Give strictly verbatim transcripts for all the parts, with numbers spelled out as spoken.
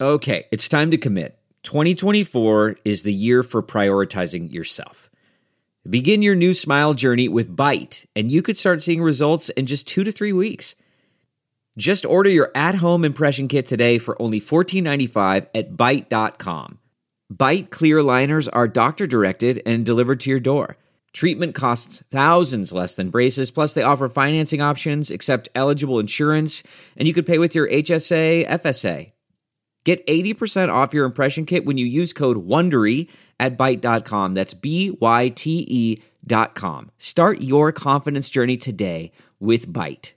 Okay, it's time to commit. twenty twenty-four is the year for prioritizing yourself. Begin your new smile journey with Byte, and you could start seeing results in just two to three weeks. Just order your at-home impression kit today for only fourteen ninety-five at byte dot com. Byte clear aligners are doctor-directed and delivered to your door. Treatment costs thousands less than braces, plus they offer financing options, accept eligible insurance, and you could pay with your H S A, F S A. Get eighty percent off your impression kit when you use code WONDERY at byte dot com. That's B Y T E dot com. Start your confidence journey today with Byte.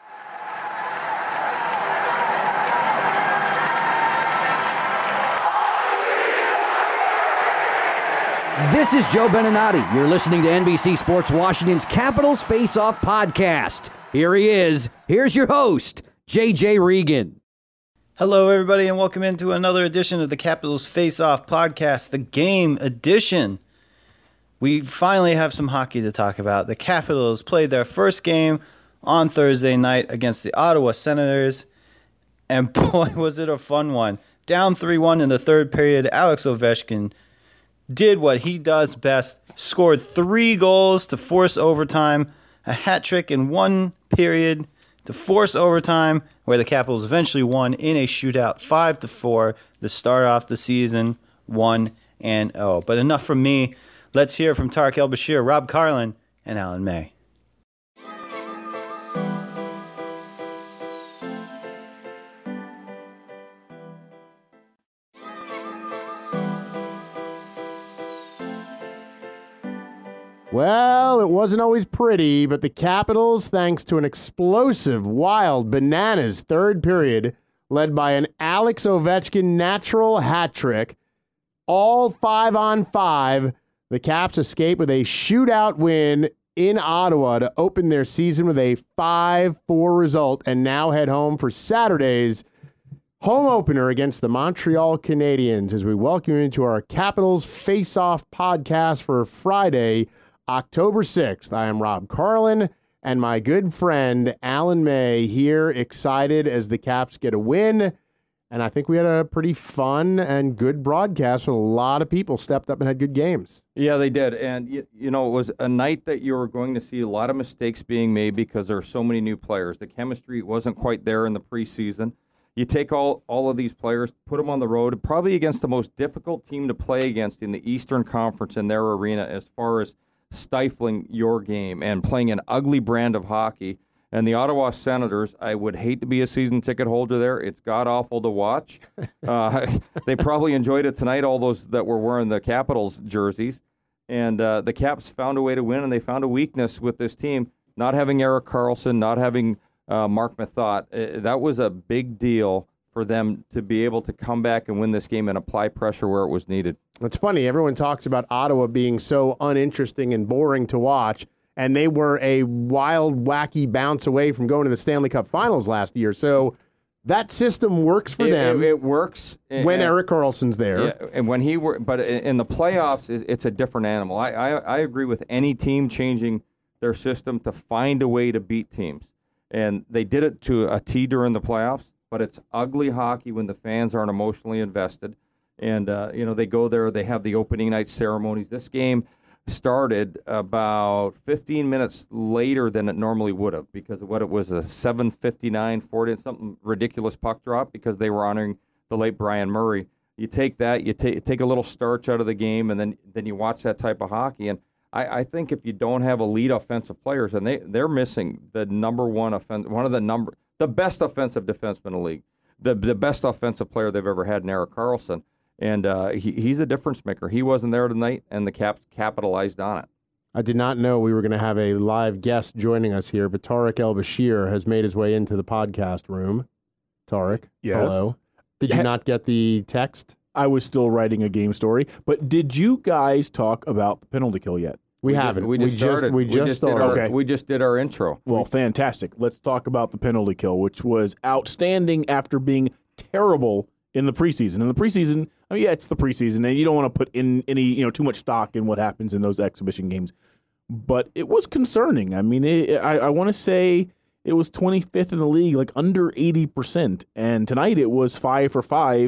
This is Joe Beninati. You're listening to N B C Sports Washington's Capitals Face-Off podcast. Here he is. Here's your host, J J Regan. Hello, everybody, and welcome into another edition of the Capitals Face-Off podcast, the game edition. We finally have some hockey to talk about. The Capitals played their first game on Thursday night against the Ottawa Senators, and boy, was it a fun one. Down three one in the third period, Alex Ovechkin did what he does best, scored three goals to force overtime, a hat trick in one period to force overtime, where the Capitals eventually won in a shootout five to four to start off the season one and oh. But enough from me. Let's hear from Tarek El-Bashir, Rob Carlin, and Alan May. Well, it wasn't always pretty, but the Capitals, thanks to an explosive, wild, bananas third period led by an Alex Ovechkin natural hat trick, all five on five, the Caps escape with a shootout win in Ottawa to open their season with a five four result and now head home for Saturday's home opener against the Montreal Canadiens as we welcome you into our Capitals Face-Off podcast for Friday, October sixth. I am Rob Carlin and my good friend Alan May here, excited as the Caps get a win. And I think we had a pretty fun and good broadcast with a lot of people stepped up and had good games. Yeah, they did. And, you, you know, it was a night that you were going to see a lot of mistakes being made because there are so many new players. The chemistry wasn't quite there in the preseason. You take all, all of these players, put them on the road, probably against the most difficult team to play against in the Eastern Conference in their arena as far as stifling your game and playing an ugly brand of hockey. And the Ottawa Senators, I would hate to be a season ticket holder there. It's god-awful to watch. Uh, they probably enjoyed it tonight, all those that were wearing the Capitals jerseys. And uh, the Caps found a way to win, and they found a weakness with this team, not having Erik Karlsson, not having uh, Mark Methot. Uh, that was a big deal for them to be able to come back and win this game and apply pressure where it was needed. It's funny. Everyone talks about Ottawa being so uninteresting and boring to watch, and they were a wild, wacky bounce away from going to the Stanley Cup Finals last year. So that system works for it, them. It, it works when and, Erik Karlsson's there. Yeah, and when he were, but in the playoffs, it's a different animal. I, I I agree with any team changing their system to find a way to beat teams, and they did it to a T during the playoffs. But it's ugly hockey when the fans aren't emotionally invested. And, uh, you know, they go there, they have the opening night ceremonies. This game started about fifteen minutes later than it normally would have because of what it was, a seven fifty-nine, forty, something ridiculous puck drop because they were honoring the late Brian Murray. You take that, you take take a little starch out of the game, and then, then you watch that type of hockey. And I, I think if you don't have elite offensive players, and they, they're missing the number one offense, one of the number – the best offensive defenseman in the league, the the best offensive player they've ever had in Erik Karlsson, and uh, he, he's a difference maker. He wasn't there tonight, and the Caps capitalized on it. I did not know we were going to have a live guest joining us here, but Tarek El-Bashir has made his way into the podcast room. Tarek, yes. Hello. Did you not get the text? I was still writing a game story, but did you guys talk about the penalty kill yet? We, we haven't. Did, we, just we just started. we we just, just started. Did our, okay. We just did our intro. Well, fantastic. Let's talk about the penalty kill, which was outstanding after being terrible in the preseason. In the preseason, I mean, yeah, it's the preseason, and you don't want to put in any, you know, too much stock in what happens in those exhibition games. But it was concerning. I mean, it, I, I want to say it was twenty-fifth in the league, like under eighty percent. And tonight it was five for five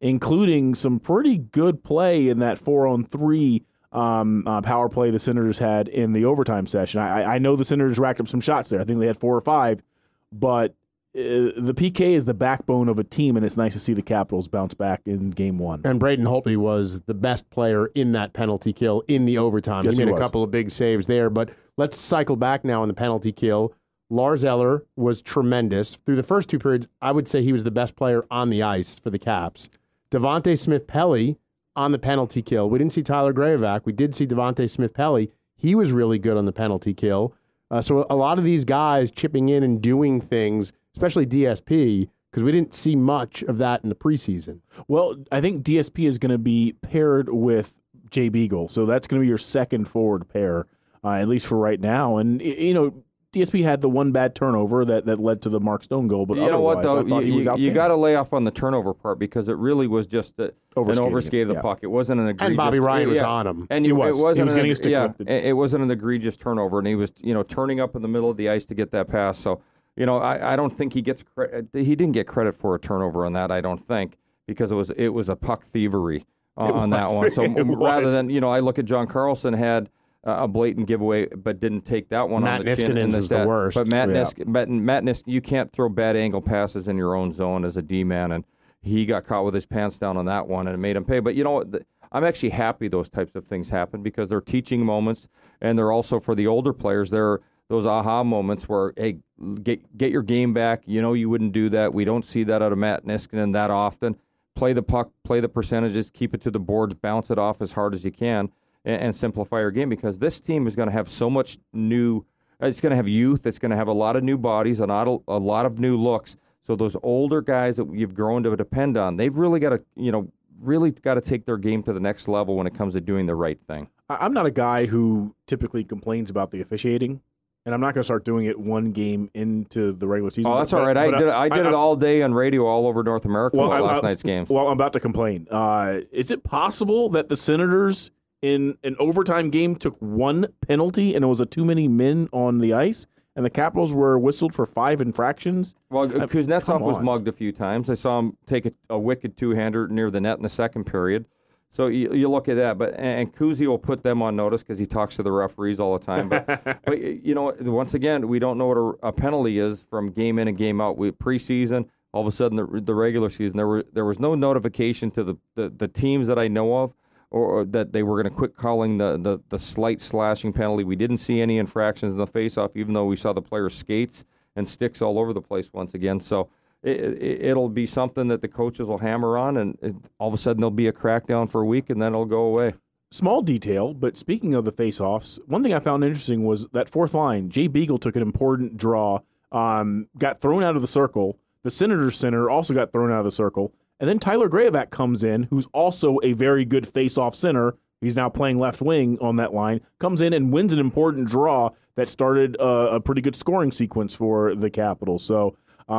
including some pretty good play in that four-on-three um, uh, power play the Senators had in the overtime session. I, I know the Senators racked up some shots there. I think they had four or five, but uh, the P K is the backbone of a team, and it's nice to see the Capitals bounce back in game one. And Braden Holtby was the best player in that penalty kill in the overtime. Yes, he made he a was. couple of big saves there, but let's cycle back now in the penalty kill. Lars Eller was tremendous. Through the first two periods, I would say he was the best player on the ice for the Caps. Devontae Smith-Pelly on the penalty kill. We didn't see Tyler Graovac. We did see Devontae Smith-Pelly. He was really good on the penalty kill. Uh, so a lot of these guys chipping in and doing things, especially D S P, because we didn't see much of that in the preseason. Well, I think D S P is going to be paired with Jay Beagle, so that's going to be your second forward pair, uh, at least for right now. And, you know, D S P had the one bad turnover that, that led to the Mark Stone goal, but you know what, otherwise, though? I thought You, he was you, outstanding. got to lay off on the turnover part because it really was just a, an Overskating overskate of it, the yeah. puck. It wasn't an egregious. And Bobby Ryan was yeah. on him. And He you, was. It wasn't He was an, getting his stick yeah, lifted. it, it wasn't an egregious turnover, and he was, you know, turning up in the middle of the ice to get that pass. So, you know, I, I don't think he gets credit. He didn't get credit for a turnover on that. I don't think because it was it was a puck thievery uh, It on that was. one. So It rather was. than you know, I look at John Carlson had a blatant giveaway, but didn't take that one Matt on the chin. Niskanen's in is the stat. worst. But Matt, Yeah. Nisk, Matt, Matt Nisk, you can't throw bad angle passes in your own zone as a D-man, and he got caught with his pants down on that one, and it made him pay. But you know what? The, I'm actually happy those types of things happen because they're teaching moments, and they're also for the older players. They're those aha moments where, hey, get get your game back. You know you wouldn't do that. We don't see that out of Matt Niskanen that often. Play the puck, play the percentages, keep it to the boards, bounce it off as hard as you can, and, and simplify your game because this team is going to have so much new. It's going to have youth. It's going to have a lot of new bodies, a lot of, a lot of new looks. So those older guys that you've grown to depend on, they've really got to, you know, really got to take their game to the next level when it comes to doing the right thing. I- I'm not a guy who typically complains about the officiating, and I'm not going to start doing it one game into the regular season. Oh, that's but- all right. I but did. I did it I- all day on radio all over North America Well, about I- last I- night's games. Well, I'm about to complain. Uh, is it possible that the Senators in an overtime game took one penalty and it was a too many men on the ice, and the Capitals were whistled for five infractions? Well, I- Kuznetsov come was on. mugged a few times. I saw him take a, a wicked two-hander near the net in the second period. So you, you look at that, but and Kuzi will put them on notice because he talks to the referees all the time. But, but you know, once again, we don't know what a, a penalty is from game in and game out. We preseason, all of a sudden, the, the regular season, there were there was no notification to the, the, the teams that I know of, or, or that they were going to quit calling the, the the slight slashing penalty. We didn't see any infractions in the faceoff, even though we saw the players' skates and sticks all over the place once again. So. It, it, it'll be something that the coaches will hammer on, and it, all of a sudden there'll be a crackdown for a week, and then it'll go away. Small detail, but speaking of the face-offs, one thing I found interesting was that fourth line, Jay Beagle took an important draw, um, got thrown out of the circle. The Senators center also got thrown out of the circle. And then Tyler Graovac comes in, who's also a very good face-off center. He's now playing left wing on that line, comes in and wins an important draw that started a, a pretty good scoring sequence for the Capitals. So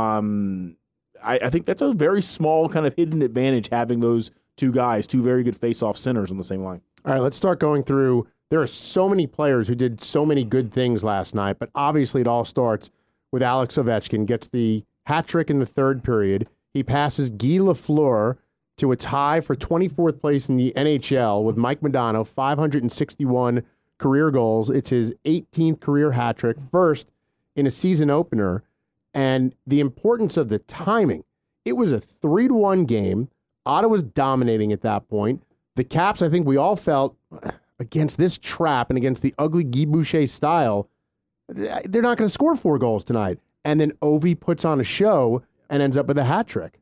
Um, I, I think that's a very small kind of hidden advantage having those two guys, two very good face-off centers on the same line. All right, let's start going through. There are so many players who did so many good things last night, but obviously it all starts with Alex Ovechkin. Gets the hat trick in the third period. He passes Guy Lafleur to a tie for twenty-fourth place in the N H L with Mike Modano, five hundred sixty-one career goals. It's his eighteenth career hat trick, first in a season opener. And the importance of the timing. It was a three to one game. Ottawa's dominating at that point. The Caps, I think we all felt, against this trap and against the ugly Guy Boucher style, they're not going to score four goals tonight. And then Ovi puts on a show and ends up with a hat trick.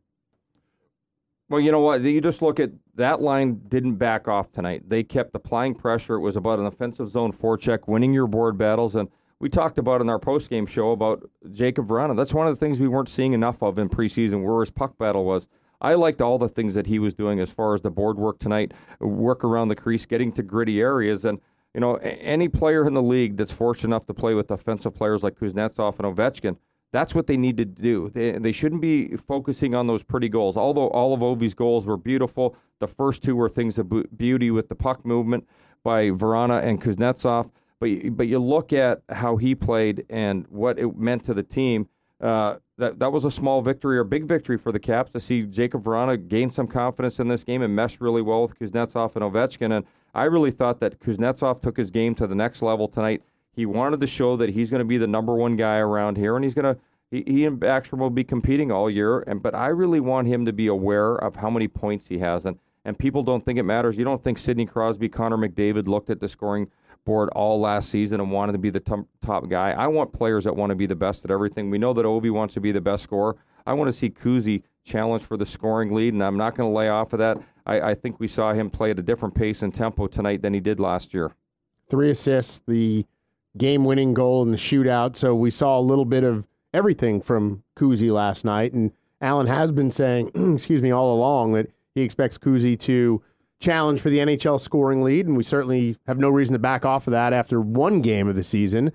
Well, you know what? You just look at that line didn't back off tonight. They kept applying pressure. It was about an offensive zone forecheck, winning your board battles, and we talked about in our postgame show about Jacob Vrana. That's one of the things we weren't seeing enough of in preseason, where his puck battle was. I liked all the things that he was doing as far as the board work tonight, work around the crease, getting to gritty areas. And, you know, any player in the league that's fortunate enough to play with offensive players like Kuznetsov and Ovechkin, that's what they need to do. They, they shouldn't be focusing on those pretty goals. Although all of Ovi's goals were beautiful, the first two were things of beauty with the puck movement by Vrana and Kuznetsov. But but you look at how he played and what it meant to the team. Uh, that, that was a small victory or big victory for the Caps to see Jacob Vrana gain some confidence in this game and mesh really well with Kuznetsov and Ovechkin. And I really thought that Kuznetsov took his game to the next level tonight. He wanted to show that he's going to be the number one guy around here, and he's going to he, he and Backstrom will be competing all year. And but I really want him to be aware of how many points he has. And and people don't think it matters. You don't think Sidney Crosby, Connor McDavid looked at the scoring board all last season and wanted to be the top, top guy. I want players that want to be the best at everything. We know that Ovi wants to be the best scorer. I want to see Kuzi challenge for the scoring lead, and I'm not going to lay off of that. I, I think we saw him play at a different pace and tempo tonight than he did last year. Three assists, the game-winning goal in the shootout. So we saw a little bit of everything from Kuzi last night. And Alan has been saying, excuse me, all along that he expects Kuzi to challenge for the N H L scoring lead, and we certainly have no reason to back off of that after one game of the season.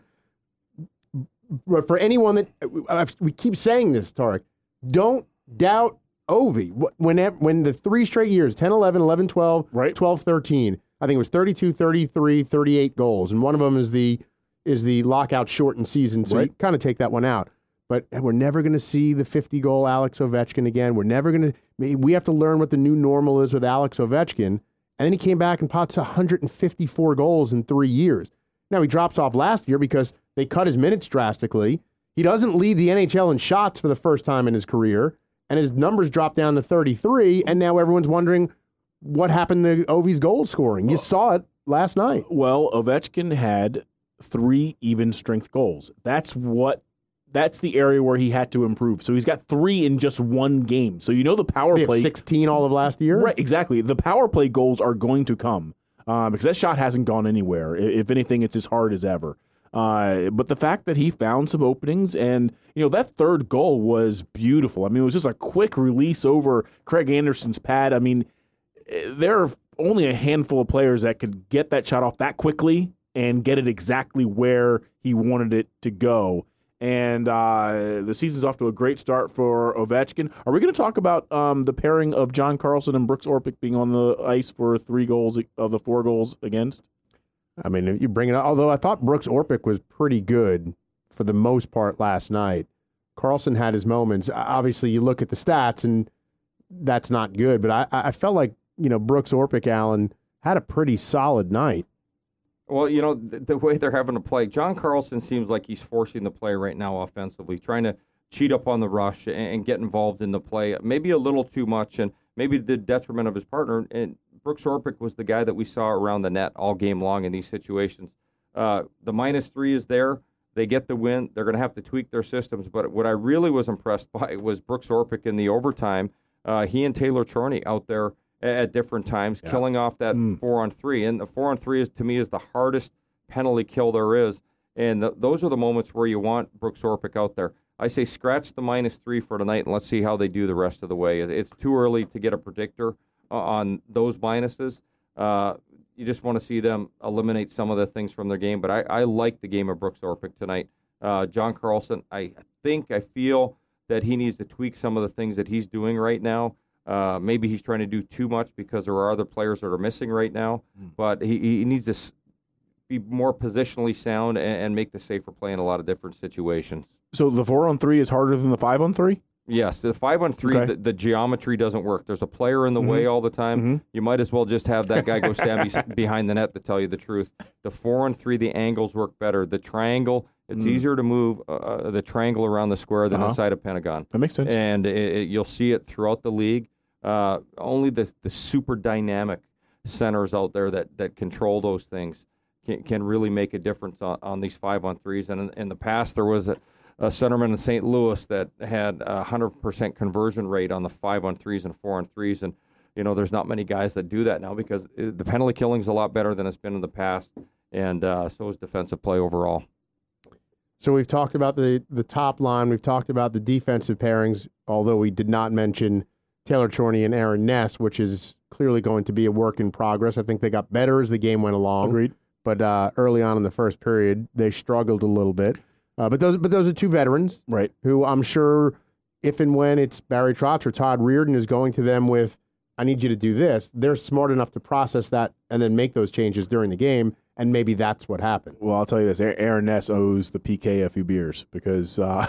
But for anyone that, we keep saying this, Tarek, don't doubt Ovi. Whenever, when the three straight years, ten, eleven, eleven, twelve, right. twelve, thirteen, I think it was thirty-two, thirty-three, thirty-eight goals, and one of them is the is the lockout shortened season, so right. you kind of take that one out. But we're never going to see the fifty-goal Alex Ovechkin again. We're never going to – we have to learn what the new normal is with Alex Ovechkin. And then he came back and pots one hundred fifty-four goals in three years. Now, he drops off last year because they cut his minutes drastically. He doesn't lead the N H L in shots for the first time in his career, and his numbers dropped down to thirty-three, and now everyone's wondering what happened to Ovi's goal scoring. You saw it last night. Well, Ovechkin had three even-strength goals. That's what – That's the area where he had to improve. So he's got three in just one game. So you know the power they play. Have sixteen all of last year? Right, exactly. The power play goals are going to come uh, because that shot hasn't gone anywhere. If anything, it's as hard as ever. Uh, but the fact that he found some openings and, you know, that third goal was beautiful. I mean, it was just a quick release over Craig Anderson's pad. I mean, there are only a handful of players that could get that shot off that quickly and get it exactly where he wanted it to go. And uh, the season's off to a great start for Ovechkin. Are we going to talk about um, the pairing of John Carlson and Brooks Orpik being on the ice for three goals of the four goals against? I mean, if you bring it up, although I thought Brooks Orpik was pretty good for the most part last night. Carlson had his moments. Obviously, you look at the stats, and that's not good. But I, I felt like, you know, Brooks Orpik, Allen, had a pretty solid night. Well, you know, the, the way they're having to play, John Carlson seems like he's forcing the play right now offensively, trying to cheat up on the rush and, and get involved in the play, maybe a little too much, and maybe the detriment of his partner. And Brooks Orpik was the guy that we saw around the net all game long in these situations. Uh, the minus three is there. They get the win. They're going to have to tweak their systems. But what I really was impressed by was Brooks Orpik in the overtime. Uh, he and Taylor Chorney out there at different times, yeah. killing off that mm. four on three. And the four on three is, to me, is the hardest penalty kill there is. And the, those are the moments where you want Brooks Orpik out there. I say scratch the minus three for tonight, and let's see how they do the rest of the way. It's too early to get a predictor on those minuses. Uh, you just want to see them eliminate some of the things from their game. But I, I like the game of Brooks Orpik tonight. Uh, John Carlson, I think, I feel that he needs to tweak some of the things that he's doing right now. Uh, maybe he's trying to do too much because there are other players that are missing right now. Mm. But he, he needs to be more positionally sound and, and make the safer play in a lot of different situations. So the four on three is harder than the five on three? Yes, the five on three, okay. the, the geometry doesn't work. There's a player in the mm-hmm. way all the time. Mm-hmm. You might as well just have that guy go stand be, behind the net, to tell you the truth. The four on three, the angles work better. The triangle, it's mm. easier to move uh, the triangle around the square than uh-huh. inside a pentagon. That makes sense. And it, it, you'll see it throughout the league. Uh, only the the super dynamic centers out there that, that control those things can, can really make a difference on, on these five on threes. And in, in the past, there was a, a centerman in Saint Louis that had a hundred percent conversion rate on the five on threes and four on threes. And you know, there's not many guys that do that now because the penalty killing is a lot better than it's been in the past, and uh, so is defensive play overall. So we've talked about the the top line. We've talked about the defensive pairings, although we did not mention Taylor Chorney and Aaron Ness, which is clearly going to be a work in progress. I think they got better as the game went along. Agreed. But uh, early on in the first period, they struggled a little bit. Uh, but those but those are two veterans, right? Who I'm sure if and when it's Barry Trotz or Todd Reardon is going to them with, I need you to do this, they're smart enough to process that and then make those changes during the game. and maybe that's what happened. Well, I'll tell you this: Aaron Ness owes the P K a few beers because uh,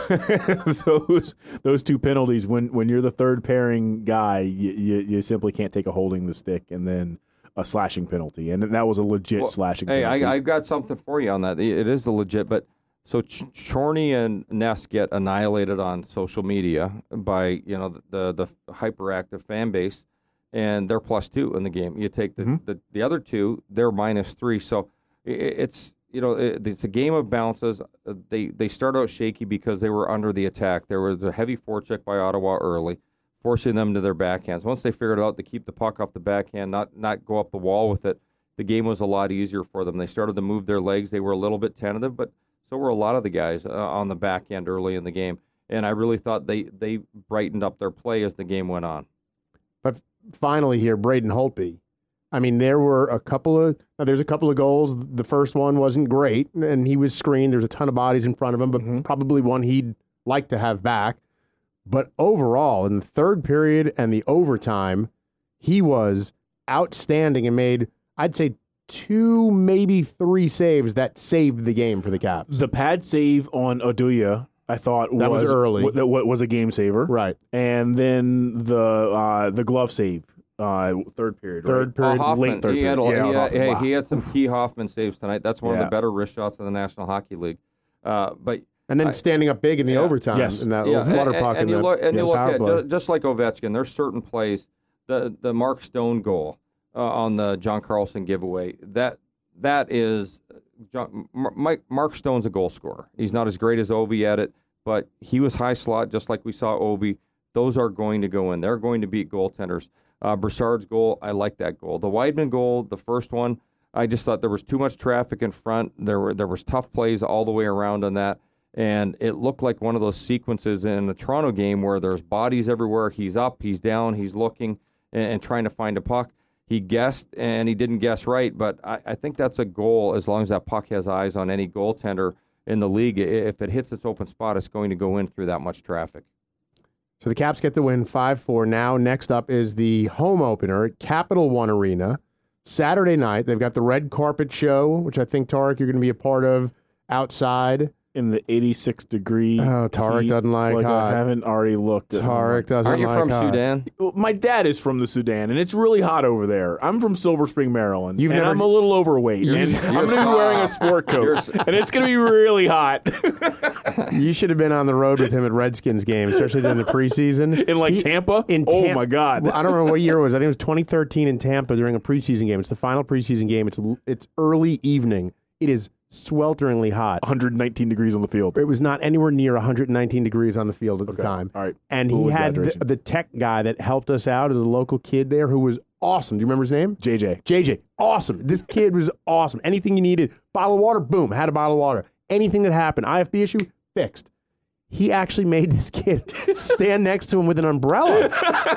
those those two penalties. When when you're the third pairing guy, you, you, you simply can't take a holding the stick and then a slashing penalty, and that was a legit well, slashing. Hey, penalty. I, I've got something for you on that. It is a legit, but so Ch- Chorney and Ness get annihilated on social media by you know the the, the hyperactive fan base, and they're plus two in the game. You take the mm-hmm. the, the other two, they're minus three. So it's you know it's a game of bounces. They they start out shaky because they were under the attack. There was a heavy forecheck by Ottawa early, forcing them to their backhands. Once they figured out to keep the puck off the backhand, not not go up the wall with it, the game was a lot easier for them. They started to move their legs. They were a little bit tentative, but so were a lot of the guys uh, on the back end early in the game. And I really thought they they brightened up their play as the game went on. But finally here, Braden Holtby. I mean, there were a couple of now there's a couple of goals. The first one wasn't great, and he was screened. There's a ton of bodies in front of him, but mm-hmm. probably one he'd like to have back. But overall, in the third period and the overtime, he was outstanding and made, I'd say, two, maybe three saves that saved the game for the Caps. The pad save on Oduya, I thought, that was, was early. W- that was a game saver. Right. And then the uh, the glove save. Uh, third period, third right? period, uh, Hoffman, late third he period. Had, yeah, he, had, Hoffman, hey, wow. he had some key Hoffman saves tonight. That's one yeah. of the better wrist shots in the National Hockey League. Uh, but and then I, standing up big in the yeah. overtime, yes. in that yeah. little flutter and, puck. And, and in you the, look, and yes, you look power at play. just, just like Ovechkin. There's certain plays. The the Mark Stone goal uh, on the John Carlson giveaway. That that is John, Mike, Mark Stone's a goal scorer. He's not as great as Ovi at it, but he was high slot just like we saw Ovi. Those are going to go in. They're going to beat goaltenders. Uh, Broussard's goal, I like that goal. The Weidman goal, the first one, I just thought there was too much traffic in front. There were there was tough plays all the way around on that, and it looked like one of those sequences in the Toronto game where there's bodies everywhere. He's up, he's down, he's looking and, and trying to find a puck. He guessed, and he didn't guess right, but I, I think that's a goal as long as that puck has eyes on any goaltender in the league. If it hits its open spot, it's going to go in through that much traffic. So the Caps get the win five four. Now, next up is the home opener at Capital One Arena. Saturday night, they've got the red carpet show, which I think, Tarek, you're going to be a part of outside. In the eighty-six degree. Oh, Tarek heat, doesn't like, like hot. I haven't already looked at Tarek doesn't Aren't you like from hot. Sudan? My dad is from the Sudan, and it's really hot over there. I'm from Silver Spring, Maryland, You've and never- I'm a little overweight. And I'm going to be wearing a sport coat, and it's going to be really hot. You should have been on the road with him at Redskins game, especially during the preseason. In like He- Tampa? In oh Tam- my God. Well, I don't remember what year it was. I think it was twenty thirteen in Tampa during a preseason game. It's the final preseason game. It's it's early evening. It is swelteringly hot. one hundred nineteen degrees on the field. It was not anywhere near one hundred nineteen degrees on the field at the Okay. time. All right. And Little he had the, exaggeration. the tech guy that helped us out as a local kid there who was awesome. Do you remember his name? J J. J J. Awesome. This kid was awesome. Anything you needed, bottle of water, boom, had a bottle of water. Anything that happened, I F B issue, fixed. He actually made this kid stand next to him with an umbrella.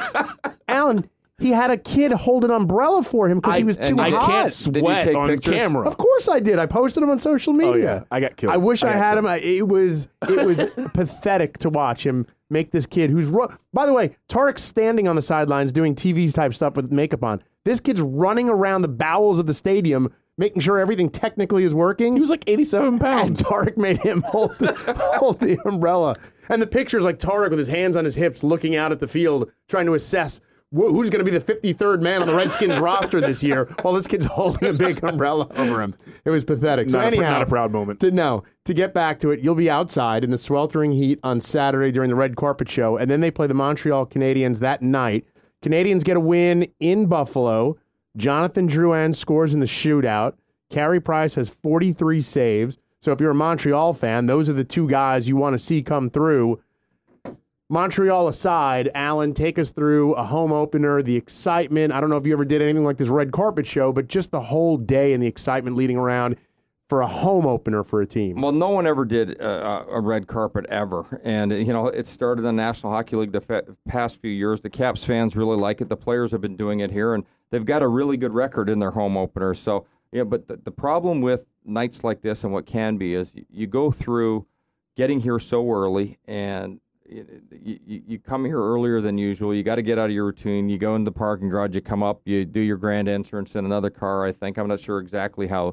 Alan, he had a kid hold an umbrella for him because he was too and I hot. can't Did you sweat take on pictures? camera. Of course I did. I posted him on social Oh, media. yeah. I got killed. I wish I, got had killed. him. I- It was it was pathetic to watch him make this kid who's ru- by the way, Tarek's standing on the sidelines doing T V type stuff with makeup on. This kid's running around the bowels of the stadium making sure everything technically is working. He was like eighty-seven and pounds. Tarek made him hold the, hold the umbrella. And the picture's like Tarek with his hands on his hips looking out at the field trying to assess wh- who's going to be the fifty-third man on the Redskins roster this year while this kid's holding a big umbrella over him. It was pathetic. So Not a- anyhow, not a proud moment. To, no, to get back to it, you'll be outside in the sweltering heat on Saturday during the red carpet show, and then they play the Montreal Canadiens that night. Canadians get a win in Buffalo. Jonathan Drouin scores in the shootout. Carey Price has forty-three saves. So if you're a Montreal fan, those are the two guys you want to see come through. Montreal aside, Alan, take us through a home opener, the excitement. I don't know if you ever did anything like this red carpet show, but just the whole day and the excitement leading around for a home opener for a team. Well, no one ever did uh, a red carpet ever. And, you know, it started in the National Hockey League the fa- past few years. The Caps fans really like it. The players have been doing it here, and they've got a really good record in their home openers. So, yeah, but the, the problem with nights like this and what can be is you go through getting here so early, and you, you, you come here earlier than usual. You got to get out of your routine. You go in the parking garage, you come up, you do your grand entrance in another car, I think. I'm not sure exactly how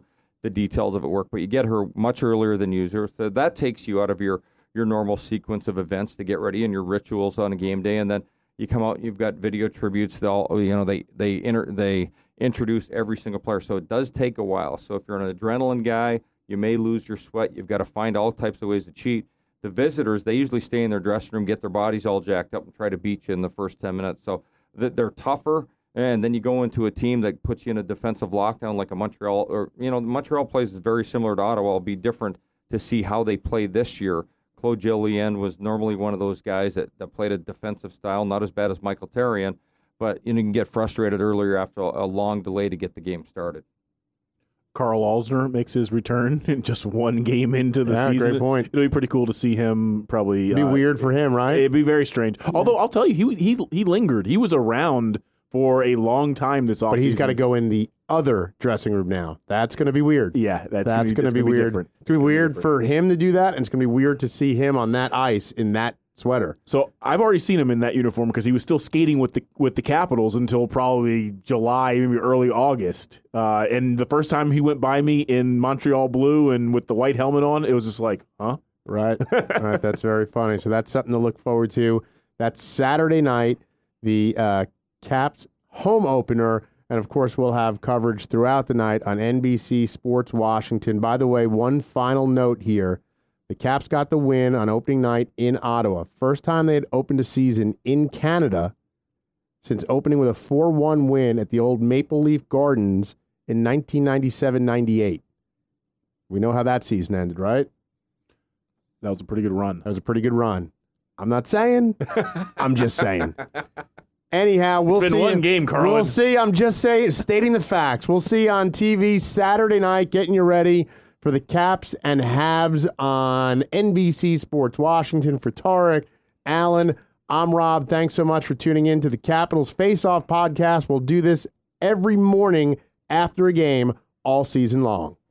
the details of it work, but you get her much earlier than usual. So that takes you out of your, your normal sequence of events to get ready and your rituals on a game day. And then you come out, you've got video tributes. They'll, you know, they, they, inter, they introduce every single player. So it does take a while. So if you're an adrenaline guy, you may lose your sweat. You've got to find all types of ways to cheat. The visitors, they usually stay in their dressing room, get their bodies all jacked up, and try to beat you in the first ten minutes. So they're tougher. And then you go into a team that puts you in a defensive lockdown like a Montreal, or, you know, the Montreal plays is very similar to Ottawa. It'll be different to see how they play this year. Claude Julien was normally one of those guys that, that played a defensive style, not as bad as Michael Therrien, but you know, you can get frustrated earlier after a, a long delay to get the game started. Carl Alsner makes his return in just one game into the yeah, season. Great point. It'll be pretty cool to see him probably. It'd be uh, weird for him, right? It'd be very strange. Although I'll tell you, he he he lingered. He was around for a long time this offseason. But he's got to go in the other dressing room now. That's going to be weird. Yeah, that's, that's going to be, be weird. Different. It's going to be weird different. for him to do that, and it's going to be weird to see him on that ice in that sweater. So I've already seen him in that uniform because he was still skating with the with the Capitals until probably July, maybe early August. Uh, and the first time he went by me in Montreal blue and with the white helmet on, it was just like, huh? Right. All right. That's very funny. So that's something to look forward to. That's Saturday night, the uh, Caps home opener. And, of course, we'll have coverage throughout the night on N B C Sports Washington. By the way, one final note here. The Caps got the win on opening night in Ottawa. First time they had opened a season in Canada since opening with a four one win at the old Maple Leaf Gardens in nineteen ninety-seven ninety-eight. We know how that season ended, right? That was a pretty good run. That was a pretty good run. I'm not saying. I'm just saying. Anyhow, we'll it's been see. one game, Carlin. We'll see. I'm just saying, stating the facts. We'll see on T V Saturday night, getting you ready for the Caps and Habs on N B C Sports Washington. For Tarek, Alan, I'm Rob. Thanks so much for tuning in to the Capitals Face-Off podcast. We'll do this every morning after a game all season long.